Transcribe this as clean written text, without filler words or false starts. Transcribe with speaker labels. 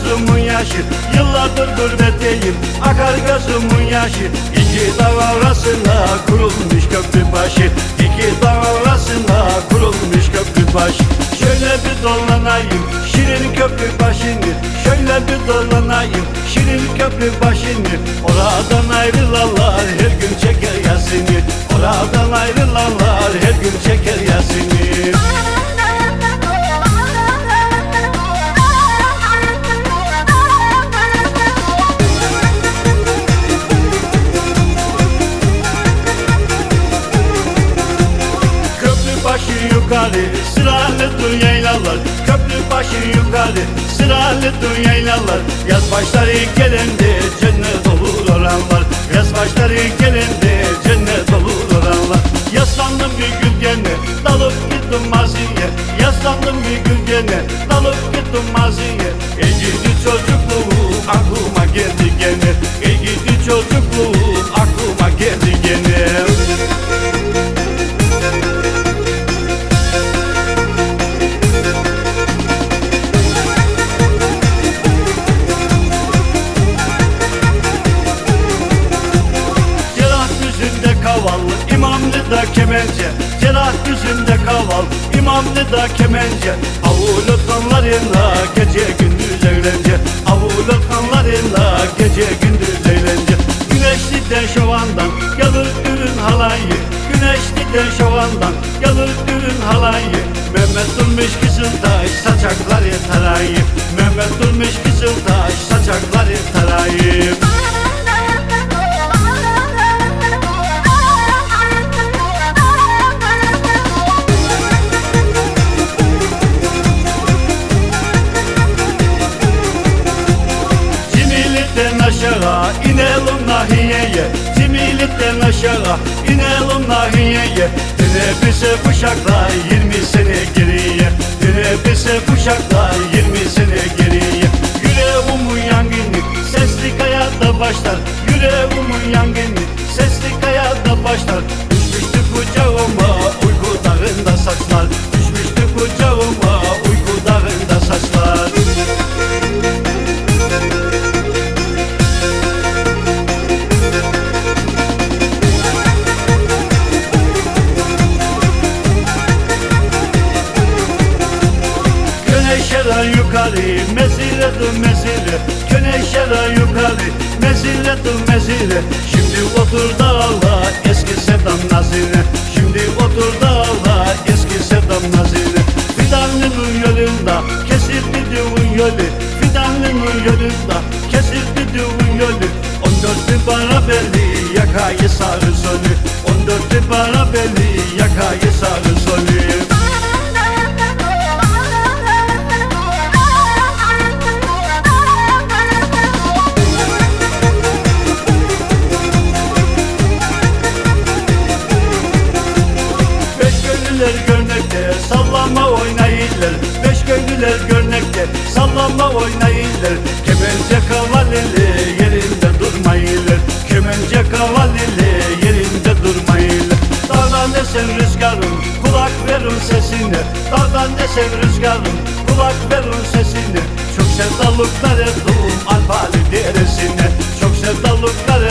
Speaker 1: gözümün yaşı, yıllardır gurbetteyim, akar gözümün yaşı. İki dağ arasında kurulmuş köprü başı, iki dağ arasında kurulmuş köprü başı. Şöyle bir dolanayım şirin köprü başını, şöyle bir dolanayım şirin köprü başını. Oradan ayrılanlar her gün çeker yasını, oradan ayrılanlar her gün çeker yasını. Yukarı sıralıdır yaylalar, köprü başı yukarı sıralıdır yaylalar. Yaz başları gelende cennet olur oranlar, yaz başları gelende cennet olur oranlar. Yaslandım bir gölgene, dalıp gittim maziye, yaslandım bir gölgene, dalıp gittim maziye. Ey gidi çocukluğum aklıma geldi gene, ey gidi çocukluğum aklıma geldi gene. İmamlı'da kemençe, Cerrah yüzünde kaval, İmamlı'da kemençe. Avulu kanlarıyla gece gündüz eğlence, avulu kanlarıyla gece gündüz eğlence. Güneşli'den şovandan gelir ürün halayı, Güneşli'den şovandan gelir ürün halayı. Mehmet durmuş Kızıltaş saçakları tarayı, Mehmet durmuş Kızıltaş saçakları tarayı. Aşağı inelim nahiyeye, Cimilitten aşağı inelim nahiyeye. Teneffüse kuşaklar 20 sene geriye, teneffüse kuşaklar 20 sene geriye. Yüreğimin yangını sesli kayada başlar, yüreğimin yangını sesli kayada başlar. Düşmüştü kucağıma uyku dağında saçlar, düşmüştü kucağıma uyku dağında saçlar. Yukarı meziledir mezile, Güneşe yukarı meziledir mezile. Şimdi otur dağla eski Sedam Nazire, şimdi otur dağla eski Sedam Nazire. Fidanlının yolunda kesildi düğün yolu, Fidanlının yolunda kesildi düğün yolu. 14 bana belli yakayı sarı sonu, 14 bana belli yakayı sarı sonu. Görnekte sallama oynayırlar, beş köylüler görnekte sallama oynayırlar. Kemence kavaleli yerinde durmayırlar, kemence kavaleli yerinde durmayırlar. Dağdan esen rüzgarım kulak verin sesine, dağdan esen rüzgarım kulak verin sesine. Çok sevdalıklar ettim Alpali deresine, çok sevdalıklar